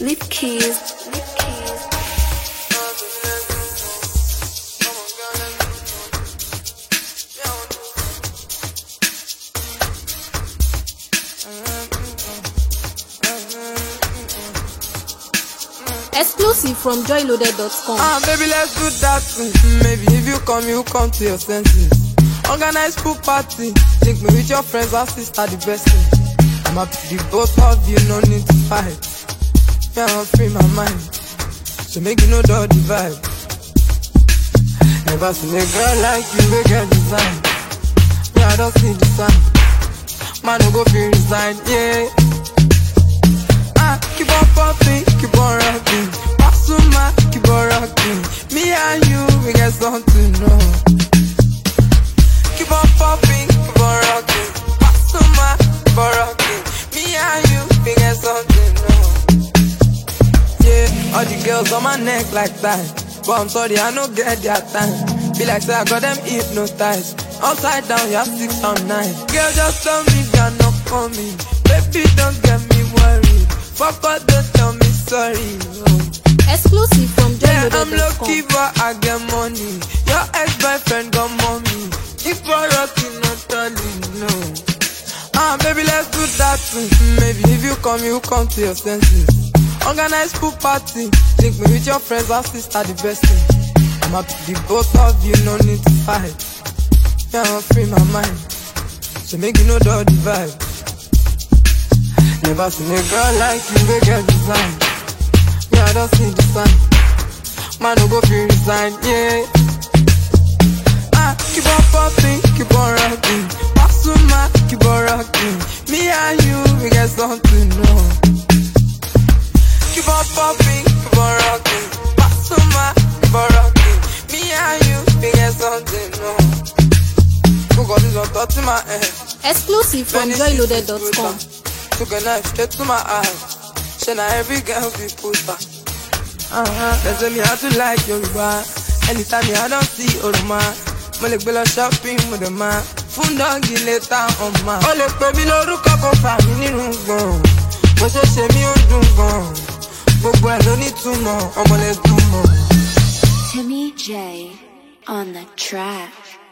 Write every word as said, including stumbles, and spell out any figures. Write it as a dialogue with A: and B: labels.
A: Lip Keys. Lip Keys. Exclusive from joy loaded dot com.
B: Ah, baby, let's do that thing. Maybe if you come, you come to your senses. Organize pool party. Take me with your friends, our sister, the best thing. I'm happy the both of you, no need to fight. Yeah, I'm free my mind. So make you know the vibe. Never seen a girl like you, we get design. Yeah, I don't see the sign. Man, no go feel resign, yeah. Ah, keep on popping, keep on rocking. Pasuma, keep on rocking. Me and you, we get something to know. Keep on popping, keep on rocking. Pasuma, keep on rocking. Me and you, we get something to know. Yeah, all the girls on my neck like that. But I'm sorry, I don't get their time. Feel like say I got them hypnotized. Upside down, you have six on nine. Girl, just tell me they're not coming. Baby, don't get me worried. Fuck all, don't tell me sorry. Oh.
A: Exclusive from joy
B: Yeah,
A: loaded dot com.
B: I'm lucky but I get money. Your ex-boyfriend got mommy. If you're rocking, not telling, no. Ah, baby, let's do that thing. Maybe if you come, you come to your senses. Organize pool party. Link me with your friends, our sister, the best thing. I'm happy the both of you, no need to fight. Yeah, I'm free my mind. So make you know the vibe. Never seen a girl like you, we get design. Yeah, I don't see the sign. Man, no go feel resign, yeah. Ah, keep on popping, keep on rocking. Pasuma, keep on rocking. Me and you, we get something to know. Keep on popping, keep on rocking. Pasuma, keep on rocking. Me and you, we get something to know. Who got this on top of my head?
A: Exclusive from joy loaded dot com.
B: Took a knife straight to my eye. Say now every girl be puta. Uh-huh. They say me how to like Yoruba. Anytime me I don't see Oroma. Mo le gbe lọ shopping with the man. Fún dọ́ọ̀gì later on ma. Ó lè pè mí lórúkọ kó fà mí nínú gbọ̀n. Bó ṣe ṣe mí ó dùn gan. Gbogbo ẹ̀ ló ní túmọ̀, ọmọ lè dùn mọ́.
C: Timmy J on the track.